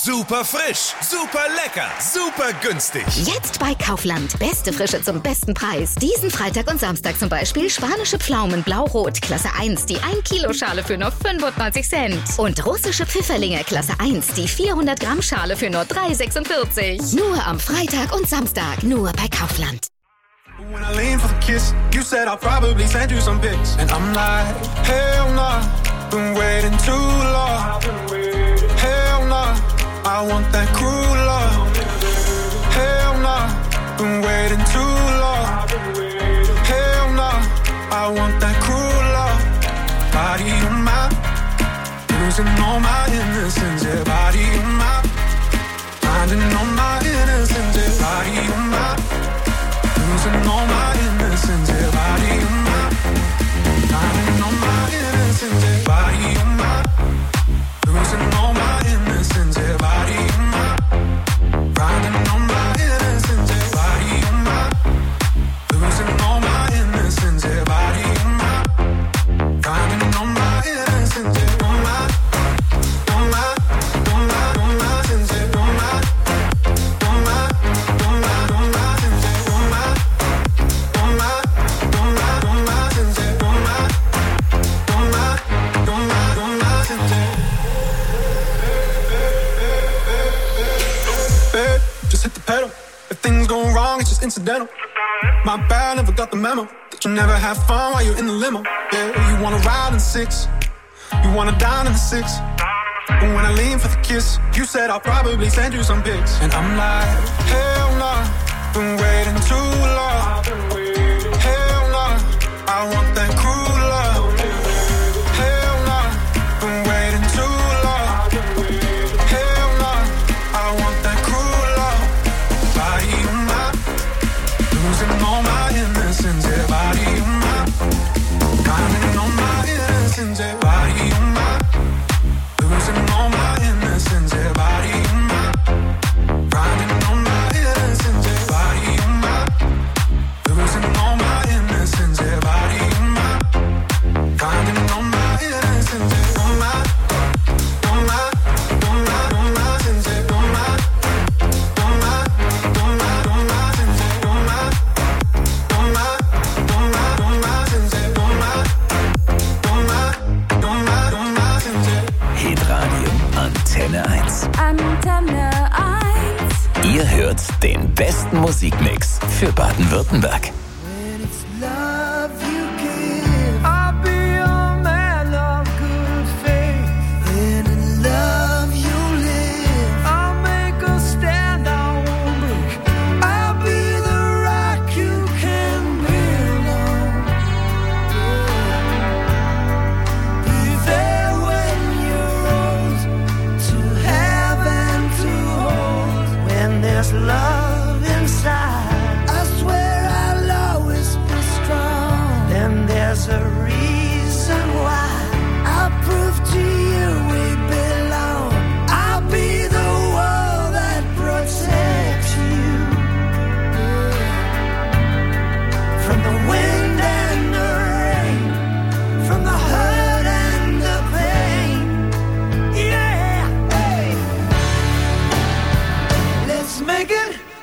Super frisch, super lecker, super günstig. Jetzt bei Kaufland. Beste Frische zum besten Preis. Diesen Freitag und Samstag zum Beispiel spanische Pflaumen blau-rot, Klasse 1, die 1 Kilo Schale für nur 95 Cent. Und russische Pfifferlinge, Klasse 1, die 400 Gramm Schale für nur 3,46. Nur am Freitag und Samstag, nur bei Kaufland. When I lean for the kiss, you said I'll probably send you some pics. And I'm like, hell nah, been waiting too long. Hell nah, I want that cruel love. Hell nah, been waiting too long. Hell nah, I want that cruel love. Body on my, losing all my innocence. Yeah, body on my, finding all my innocence. Yeah, body on my, losing all my innocence. Yeah, body on my, finding all my innocence. Yeah, body on my, losing all my innocence. Yeah, body on my, finding all my innocence. Yeah, body on my, losing all my innocence. Yeah, body on my, finding all my innocence. Yeah, on my, on my, on my, on my sins. Yeah, on my, on my, on my, on my sins. Yeah, on my, on my, on my, on my sins. Yeah, on my, on my, on my, on my sins. Yeah. Babe, just hit the pedal. If things go wrong, it's just incidental. My bad, never got the memo that you never have fun while you're in the limo. Yeah, you wanna ride in 6, you wanna dine in the 6. But when I lean for the kiss, you said I'll probably send you some pics. And I'm like, hell nah, been waiting too long. Hell nah, I want that cruel love. Hell nah, been waiting too long. Hell nah, I want that cruel love. Body on my, losing all my innocence. Yeah, body on my, finding all my innocence. Yeah, body on my, losing all my innocence. Yeah, body on my, finding all my innocence. Yeah, body on my, losing all my innocence. Yeah, body on my, finding all my innocence. Yeah, on my, on my, on my, on my sins. Yeah, on my, on my, on my, on my sins. Yeah, on my, on my, on my, on my sins. Yeah, on my, on my, on my, on my sins. Yeah. Hitradio Antenne 1. Antenne 1. Ihr hört den besten Musikmix für Baden-Württemberg. When it's love you give, I'll be a man of good faith. Then in love you live, I'll make a stand, I won't break. I'll be the rock you can build on. Be there when you're old, to have and to hold. When there's love inside, I swear I'll always be strong. Then there's a reason why I'll prove to you we belong. I'll be the wall that protects you from the wind and the rain, from the hurt and the pain. Yeah, hey. Let's make it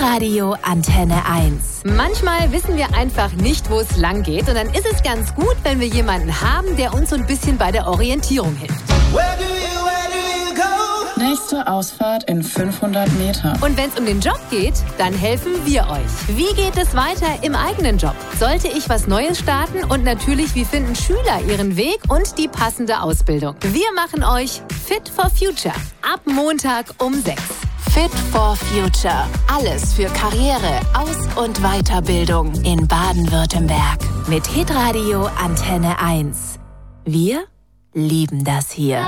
Hitradio Antenne 1. Manchmal wissen wir einfach nicht, wo es lang geht. Und dann ist es ganz gut, wenn wir jemanden haben, der uns so ein bisschen bei der Orientierung hilft. Nächste Ausfahrt in 500 Metern. Und wenn es um den Job geht, dann helfen wir euch. Wie geht es weiter im eigenen Job? Sollte ich was Neues starten? Und natürlich, wie finden Schüler ihren Weg und die passende Ausbildung? Wir machen euch Fit for Future. Ab Montag um 6. Fit for Future. Alles für Karriere, Aus- und Weiterbildung in Baden-Württemberg. Mit Hitradio Antenne 1. Wir lieben das hier.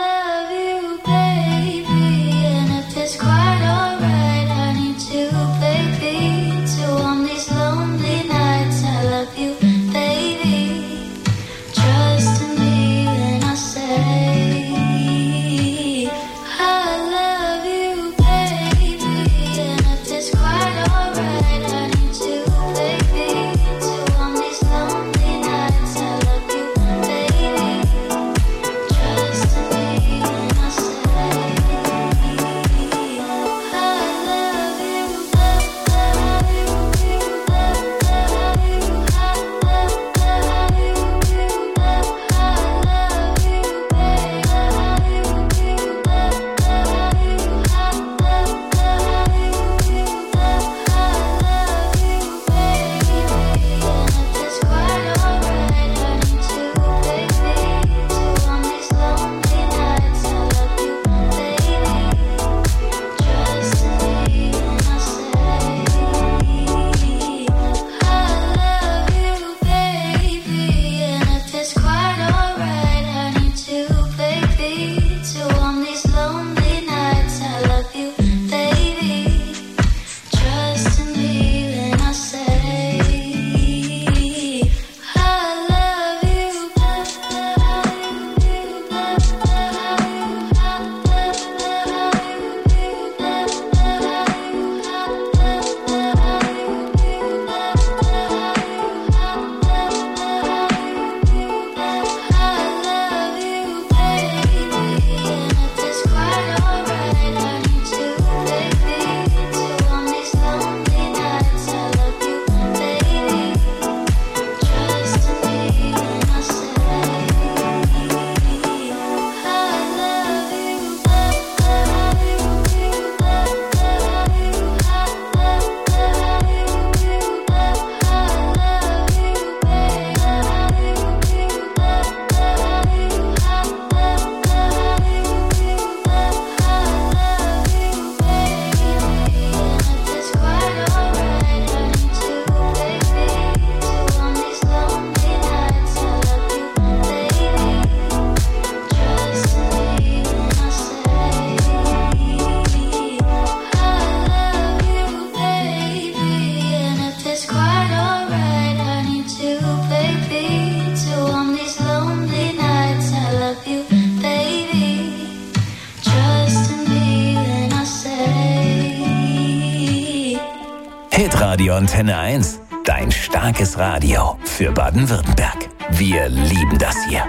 Hitradio Antenne 1. Dein starkes Radio für Baden-Württemberg. Wir lieben das hier.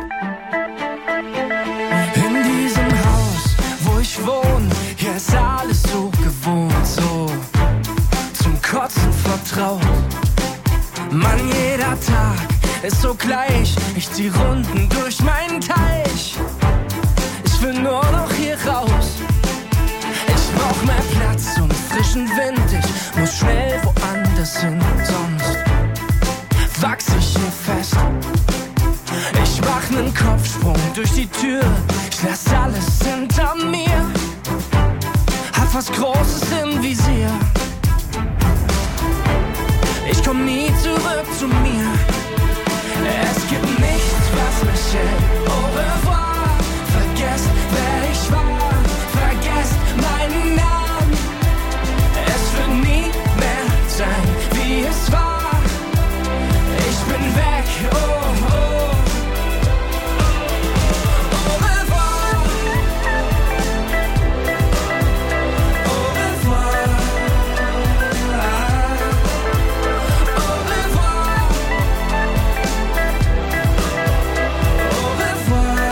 In diesem Haus, wo ich wohne, hier ist alles so gewohnt, so zum Kotzen vertraut. Mann, jeder Tag ist so gleich, ich zieh Runden durch meinen Teich. Ich will nur noch hier raus, ich brauch mehr Platz und frischen Wind. Ich muss schnell woanders hin, sonst wachs ich hier fest. Ich mach nen Kopfsprung durch die Tür, ich lass alles hinter mir, hab was Großes im Visier. Ich komm nie zurück zu mir, es gibt nichts, was mich hält. Au revoir, vergesst, wer ich war, vergesst meinen Namen. Es wird nie mehr sein, wie es war. Ich bin weg, oh, oh. Au revoir, au revoir, au revoir, au revoir.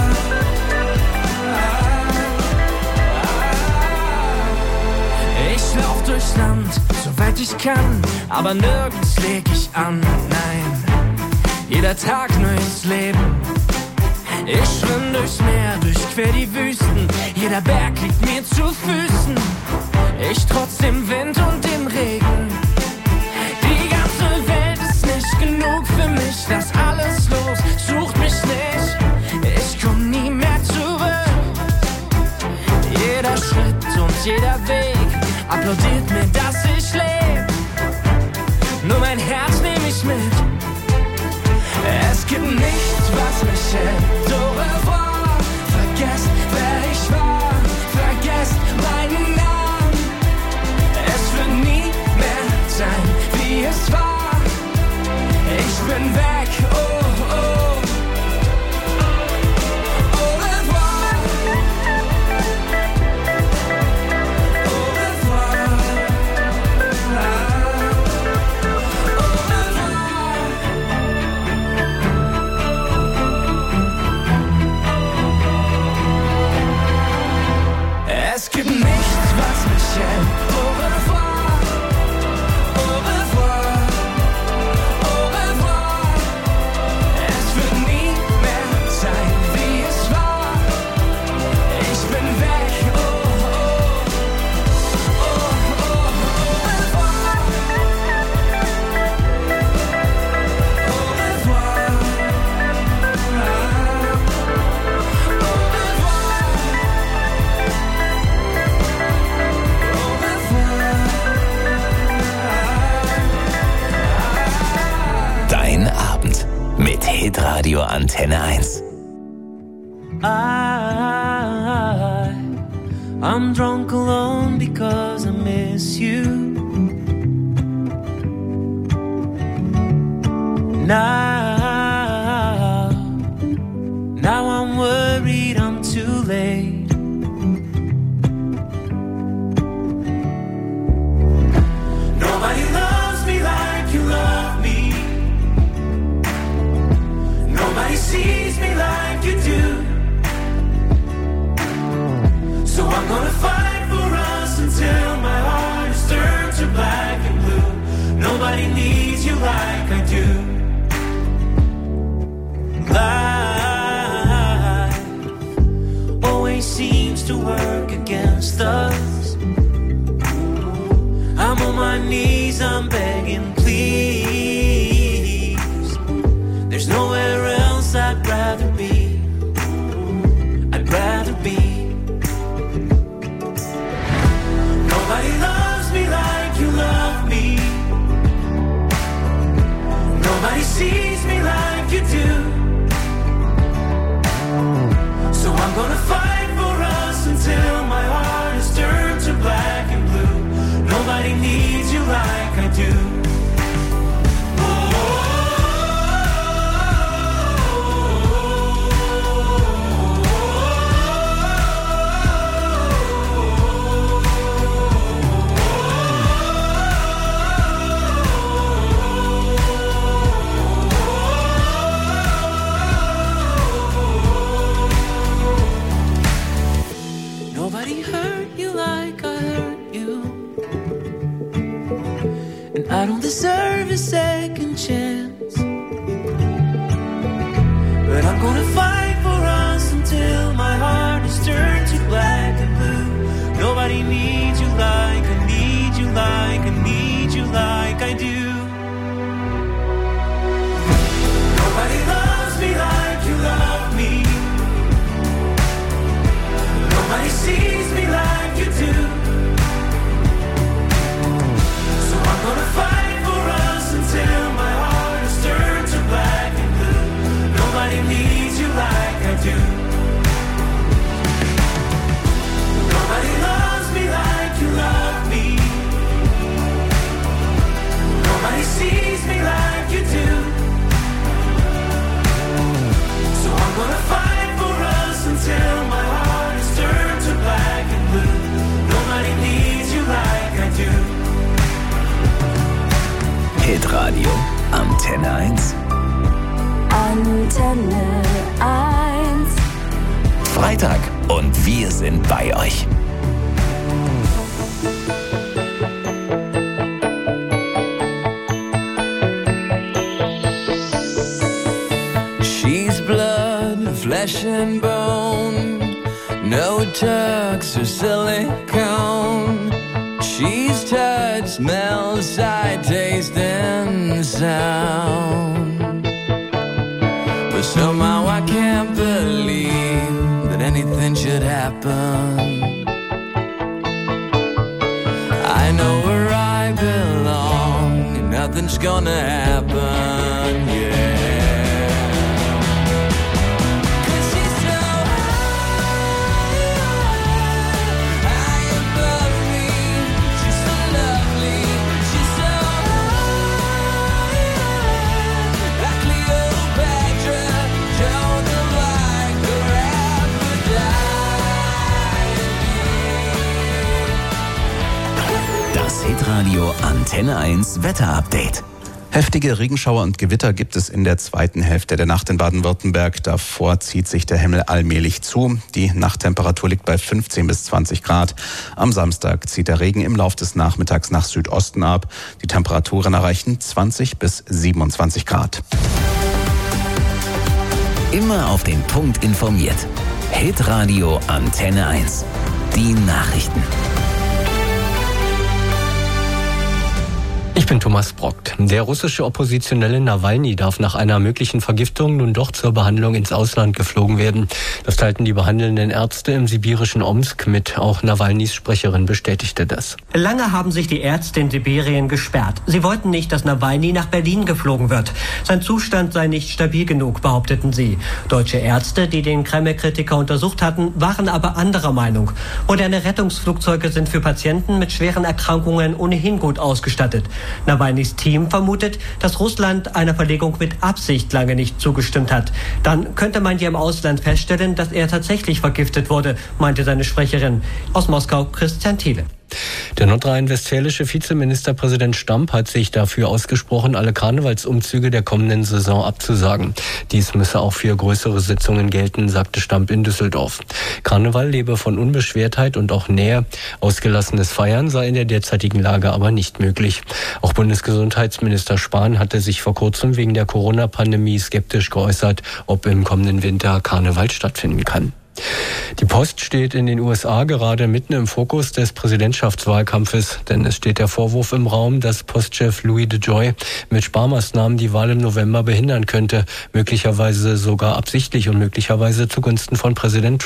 Ich lauf durchs Land, so weit ich kann, aber nirgends leg ich an, nein. Jeder Tag neues Leben. Ich schwimm durchs Meer, durchquer die Wüsten. Jeder Berg liegt mir zu Füßen. Ich trotz dem Wind und dem Regen. Die ganze Welt ist nicht genug für mich. Das alles los, sucht mich nicht. Ich komm nie mehr zurück. Jeder Schritt und jeder Weg applaudiert mir, dass ich lebe. Nur mein Herz nehm ich mit. Es gibt nichts, was mich hält. Au revoir. Vergesst, wer ich war. Vergesst meinen Namen. Es wird nie mehr sein, wie es war. Ich bin weg, oh, oh. Au revoir. Au revoir. Es gibt nichts, was mich hält. Au revoir, au revoir, au revoir. Es wird nie mehr sein, wie es war. Ich bin weg, oh, oh, oh, oh, au revoir, au revoir, Dein Abend mit Hitradio Antenne 1. I'm drunk alone because I miss you. Now I'm worried I'm too late. Nobody loves me like you love me. Nobody sees me like you do. So I'm gonna fight for us until my heart is turned to black and blue. Nobody needs you like I do. Life always seems to work against us. I'm on my knees, I'm begging, please. There's nowhere else I'd rather be. I'd rather be. Nobody loves me like you love me. Nobody sees me like you do. So I'm gonna fight for us until my heart is turned to black and blue. Nobody needs you like I do. Nobody hurt you like I hurt you. And I don't deserve a second chance. But I'm gonna fight for us until my heart is turned to black and blue. Nobody needs you like I need you like I need you like I do. Nobody loves me like you love me. Nobody sees me like you do. So I'm gonna fight for us until my heart is turned to black and blue. Nobody needs you like I do. Nobody loves me like you love me. Nobody sees me like you do. So I'm gonna fight for us until my heart is turned to black and blue. Nobody needs you like I do. Hitradio Antenne 1. Antenne 1. Freitag und wir sind bei euch. flesh and bone, no tucks or silicone. She's touch, smell, sight, taste and sound. But somehow I can't believe that anything should happen. I know where I belong and nothing's gonna happen, yeah. Hitradio Antenne 1 Wetterupdate. Heftige Regenschauer und Gewitter gibt es in der zweiten Hälfte der Nacht in Baden-Württemberg. Davor zieht sich der Himmel allmählich zu. Die Nachttemperatur liegt bei 15 bis 20 Grad. Am Samstag zieht der Regen im Lauf des Nachmittags nach Südosten ab. Die Temperaturen erreichen 20 bis 27 Grad. Immer auf den Punkt informiert. Hitradio Antenne 1. Die Nachrichten. Ich bin Thomas Brockt. Der russische Oppositionelle Nawalny darf nach einer möglichen Vergiftung nun doch zur Behandlung ins Ausland geflogen werden. Das teilten die behandelnden Ärzte im sibirischen Omsk mit. Auch Nawalnys Sprecherin bestätigte das. Lange haben sich die Ärzte in Sibirien gesperrt. Sie wollten nicht, dass Nawalny nach Berlin geflogen wird. Sein Zustand sei nicht stabil genug, behaupteten sie. Deutsche Ärzte, die den Kreml-Kritiker untersucht hatten, waren aber anderer Meinung. Moderne Rettungsflugzeuge sind für Patienten mit schweren Erkrankungen ohnehin gut ausgestattet. Nawalnys Team vermutet, dass Russland einer Verlegung mit Absicht lange nicht zugestimmt hat. Dann könnte man ja im Ausland feststellen, dass er tatsächlich vergiftet wurde, meinte seine Sprecherin. Aus Moskau Christian Thiele. Der nordrhein-westfälische Vizeministerpräsident Stamp hat sich dafür ausgesprochen, alle Karnevalsumzüge der kommenden Saison abzusagen. Dies müsse auch für größere Sitzungen gelten, sagte Stamp in Düsseldorf. Karneval lebe von Unbeschwertheit und auch Nähe. Ausgelassenes Feiern sei in der derzeitigen Lage aber nicht möglich. Auch Bundesgesundheitsminister Spahn hatte sich vor kurzem wegen der Corona-Pandemie skeptisch geäußert, ob im kommenden Winter Karneval stattfinden kann. Die Post steht in den USA gerade mitten im Fokus des Präsidentschaftswahlkampfes, denn es steht der Vorwurf im Raum, dass Postchef Louis DeJoy mit Sparmaßnahmen die Wahl im November behindern könnte, möglicherweise sogar absichtlich und möglicherweise zugunsten von Präsident Trump.